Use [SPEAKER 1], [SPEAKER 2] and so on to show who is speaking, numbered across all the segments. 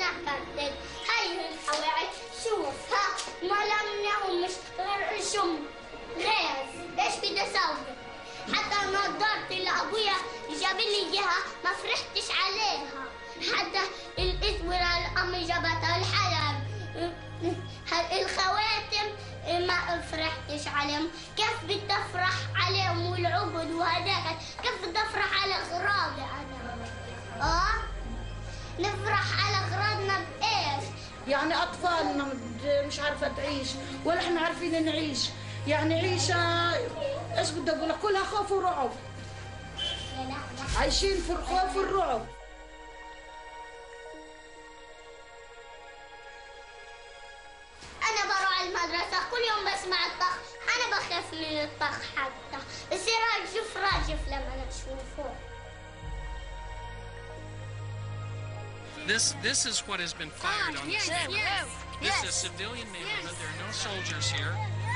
[SPEAKER 1] نكتت. هاي القواعد شوف ها ما لمناهم مش غير شم غاز. ايش بدي اسوي؟ حتى نظارتي اللي ابويا جاب لي اياها ما فرحتش عليها. حتى الاسوره اللي امي جابتها الحلب الخواتم ما فرحتش عليهم. كيف بدي افرح عليهم والعبد وهداك؟ كيف بدي افرح على اغراضي انا؟ نفرح على اغراضنا بايش؟
[SPEAKER 2] يعني اطفالنا مش عارفه تعيش ولا احنا عارفين نعيش. يعني عيشه ايش بدي اقول لك؟ كلها خوف ورعب. عايشين في الخوف والرعب.
[SPEAKER 1] أنا بروح المدرسة كل يوم بسمع الطخ. أنا بخاف من الطخ حتى يصير راجف راجف لما أشوفه.
[SPEAKER 3] This is what has been fired on this neighborhood. This is a civilian neighborhood. There are no soldiers here.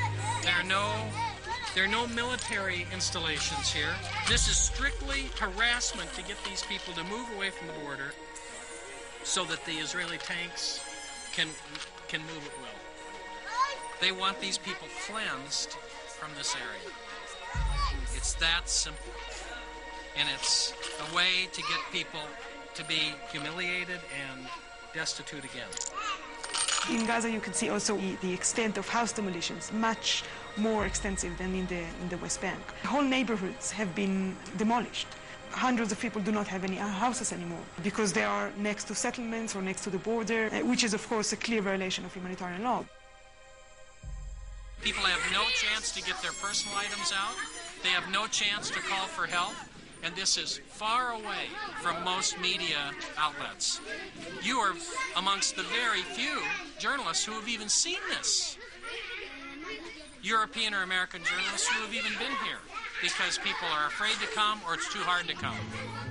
[SPEAKER 3] There are no military installations here. This is strictly harassment to get these people to move away from the border so that the Israeli tanks can move at will. They want these people cleansed from this area. It's that simple. And it's a way to get people to be humiliated and destitute again.
[SPEAKER 4] In Gaza, you can see also the extent of house demolitions, much more extensive than in the West Bank. Whole neighborhoods have been demolished. Hundreds of people do not have any houses anymore because they are next to settlements or next to the border, which is, of course, a clear violation of humanitarian law.
[SPEAKER 3] People have no chance to get their personal items out. They have no chance to call for help. And this is far away from most media outlets. You are amongst the very few journalists who have even seen this. European or American journalists who have even been here because people are afraid to come or it's too hard to come.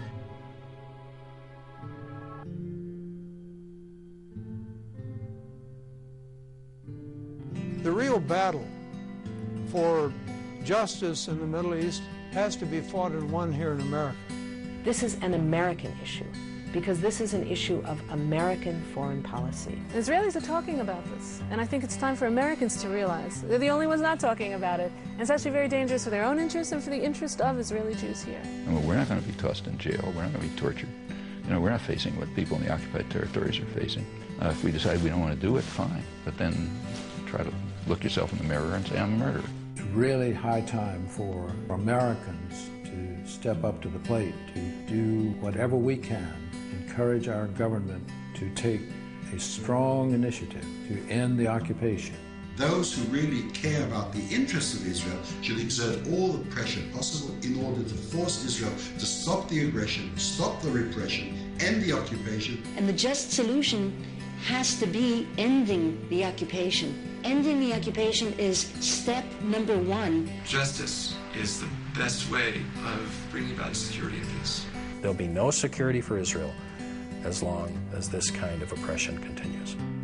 [SPEAKER 5] The real battle for justice in the Middle East has to be fought and won here in America.
[SPEAKER 6] This is an American issue because this is an issue of American foreign policy.
[SPEAKER 7] Israelis are talking about this, and I think it's time for Americans to realize they're the only ones not talking about it. And it's actually very dangerous for their own interests and for the interest of Israeli Jews here.
[SPEAKER 8] Well, we're not going to be tossed in jail. We're not going to be tortured. You know, we're not facing what people in the occupied territories are facing. If we decide we don't want to do it, fine. But then try to look yourself in the mirror and say, I'm a murderer.
[SPEAKER 5] It's really high time for Americans to step up to the plate, to do whatever we can, encourage our government to take a strong initiative to end the occupation.
[SPEAKER 9] Those who really care about the interests of Israel should exert all the pressure possible in order to force Israel to stop the aggression, stop the repression, end the occupation.
[SPEAKER 10] And the just solution has to be ending the occupation. Ending the occupation is step number one.
[SPEAKER 11] Justice is the best way of bringing about security and peace.
[SPEAKER 12] There'll be no security for Israel as long as this kind of oppression continues.